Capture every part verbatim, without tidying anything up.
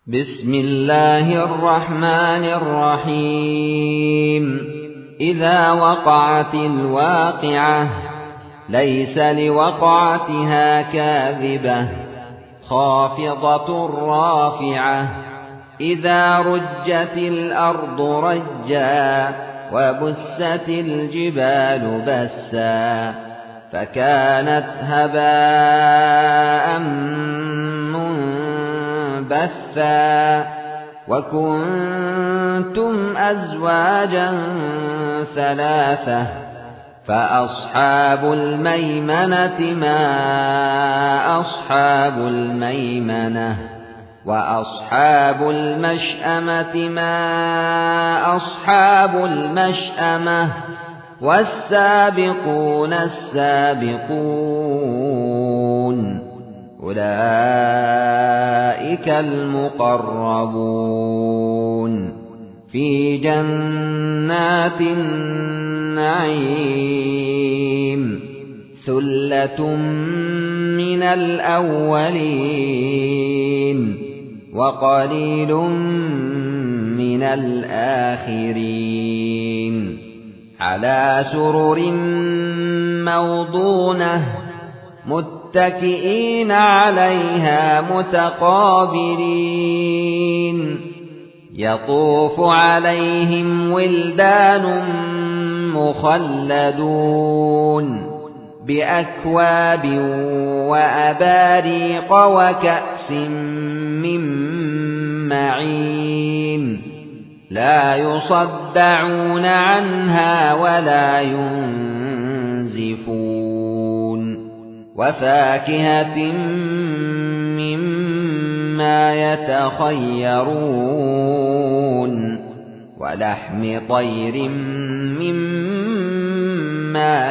بسم الله الرحمن الرحيم إذا وقعت الواقعة ليس لوقعتها كاذبة خافضة رافعة إذا رجت الأرض رجا وبست الجبال بسا فكانت هباء منبثا وكنتم أزواجا ثلاثة فأصحاب الميمنة ما أصحاب الميمنة وأصحاب المشأمة ما أصحاب المشأمة والسابقون السابقون أولئك المقربون في جنات النعيم ثلة من الأولين وقليل من الآخرين على سرر موضونة متكئين عليها متقابلين يطوف عليهم ولدان مخلدون بأكواب وأباريق وكأس من معين لا يصدعون عنها ولا ينزفون وفاكهة مما يتخيرون ولحم طير مما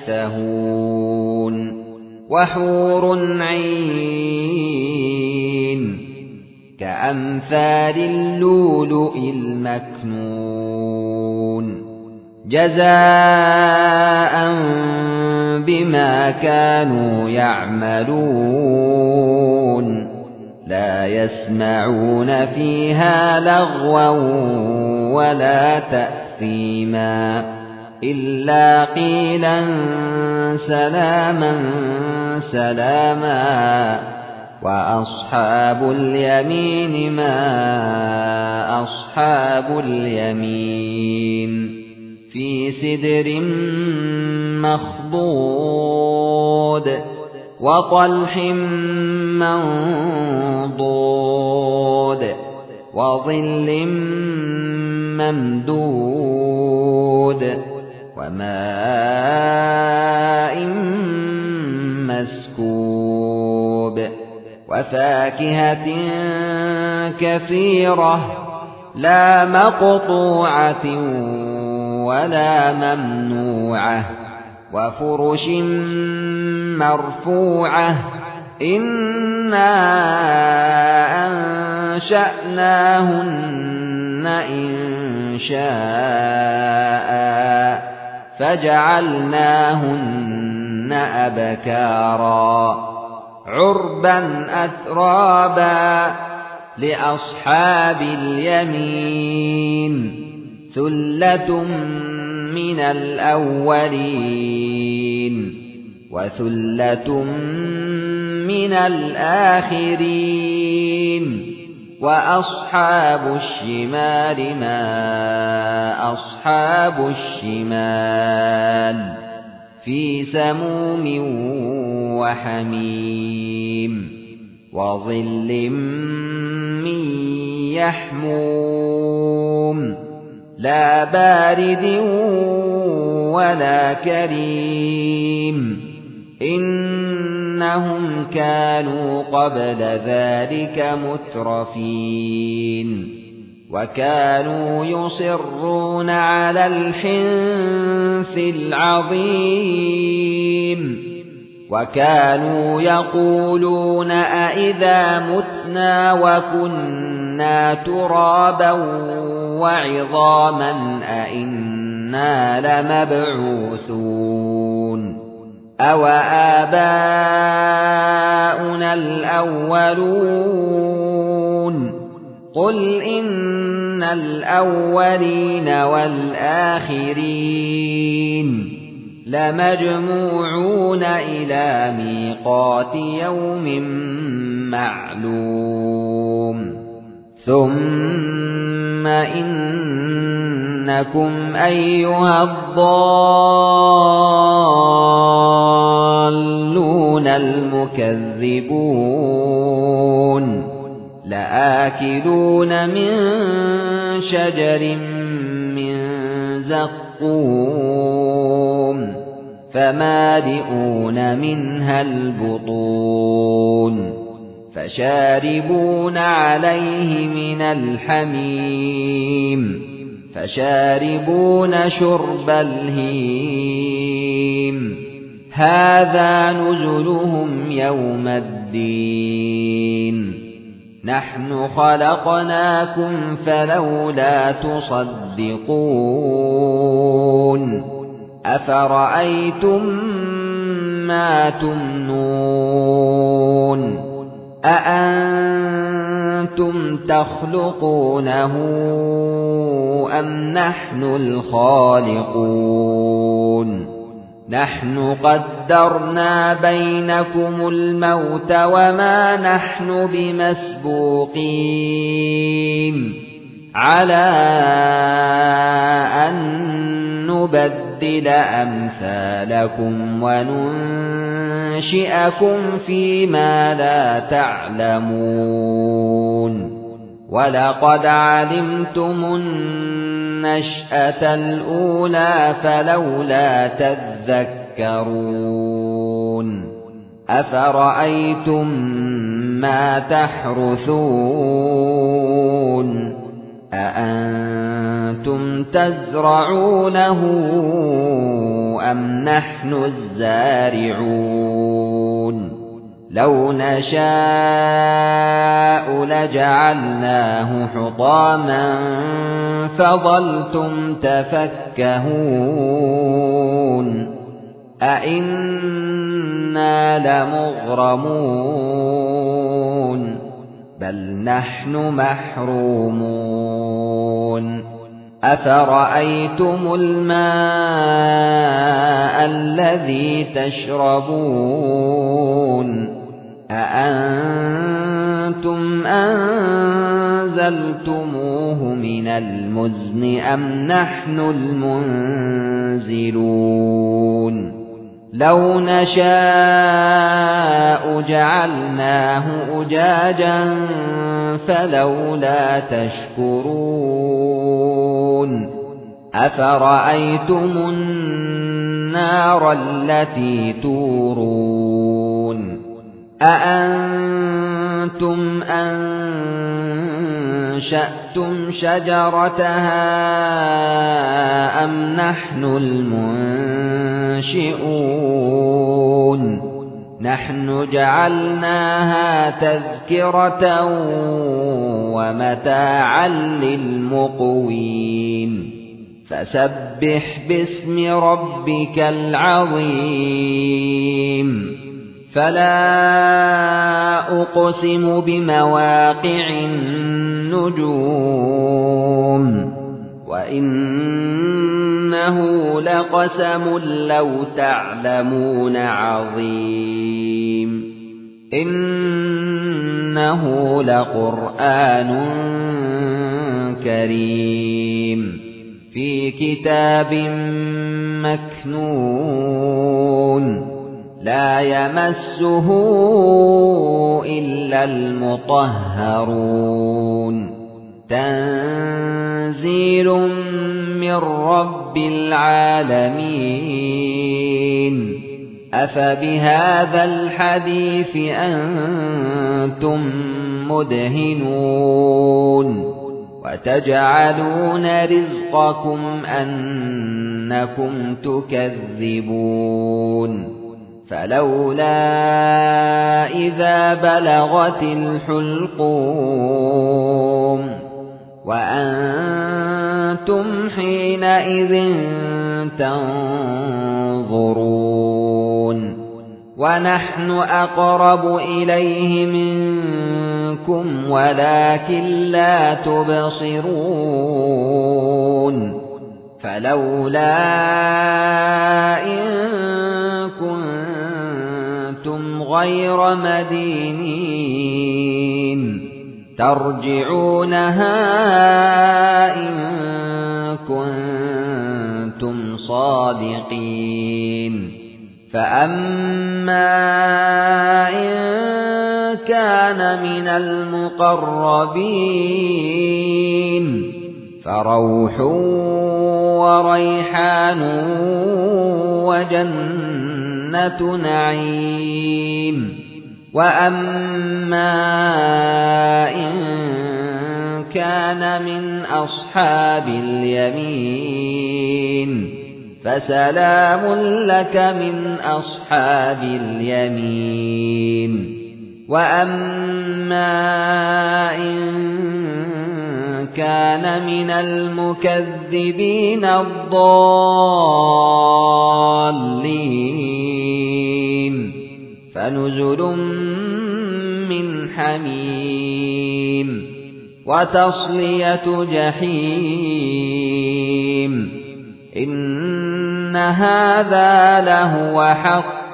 يشتهون وحور عين كأمثال اللؤلؤ المكنون جزاء بما كانوا يعملون لا يسمعون فيها لغوا ولا تأثيما إلا قيلا سلاما سلاما وأصحاب اليمين ما أصحاب اليمين في سدر مخضود وطلح منضود وظل ممدود وماء مسكوب وفاكهة كثيرة لا مقطوعة ولا ممنوعة وفرش مرفوعة إنا أنشأناهن إنشاء فجعلناهن أبكارا عربا أترابا لأصحاب اليمين ثلة من الأولين وثلة من الآخرين وأصحاب الشمال ما أصحاب الشمال في سموم وحميم وظل من يحموم لا بارد ولا كريم إنهم كانوا قبل ذلك مترفين وكانوا يصرون على الحنث العظيم وكانوا يقولون أئذا متنا وكنا ترابا وعظاما أئنا لمبعوثون أَوَ آبَاؤُنَا الْأَوَّلُونَ قل إن الأولين والآخرين لمجموعون إلى ميقات يوم معلوم ثم إنكم أيها الضالون المكذبون لآكلون من شجر من زقوم فمالئون منها البطون فشاربون عليه من الحميم فشاربون شرب الهيم هذا نزلهم يوم الدين نحن خلقناكم فلولا تصدقون أفرأيتم ما تمنون أأنتم تخلقونه أم نحن الخالقون نحن قدرنا بينكم الموت وما نحن بمسبوقين على أن نبدل أمثالكم وننشئكم فيما لا تعلمون ولقد علمتم النشأة الأولى فلولا تذكرون أفرأيتم ما تحرثون أأنتم تزرعونه أم نحن الزارعون لو نشاء لجعلناه حطاما فظلتم تفكهون أئنا لمغرمون بل نحن محرومون أفرأيتم الماء الذي تشربون أأنتم أنزلتموه من المزن أم نحن المنزلون لو نشاء جعلناه أجاجا فلولا تشكرون أفرأيتم النار التي تورون أأنتم أنشأتم شجرتها أم نحن المنشئون نحن جعلناها تذكرة ومتاعا للمقوين فسبح باسم ربك العظيم فلا أقسم بمواقع النجوم وإنه لقسم لو تعلمون عظيم إنه لقرآن كريم في كتاب مكنون لا يمسه إلا المطهرون تنزيل من رب العالمين أفبهذا الحديث أنتم مدهنون وتجعلون رزقكم أنكم تكذبون فلولا إذا بلغت الحلقوم وأنتم حينئذ تنظرون ونحن أقرب إليه منكم منكم ولكن لا تبصرون فلولا إن كنتم غير مدينين ترجعونها إن كنتم صادقين فأما إن كان من المقربين فروح وريحان وجنة نعيم وأما إن كان من أصحاب اليمين فسلام لك من أصحاب اليمين وأما إن كان من المكذبين الضالين فنزل من حميم وتصلية جحيم إن هذا لهو حق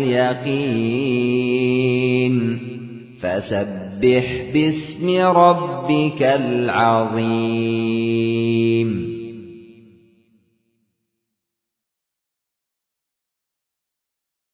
اليقين فسبح باسم ربك العظيم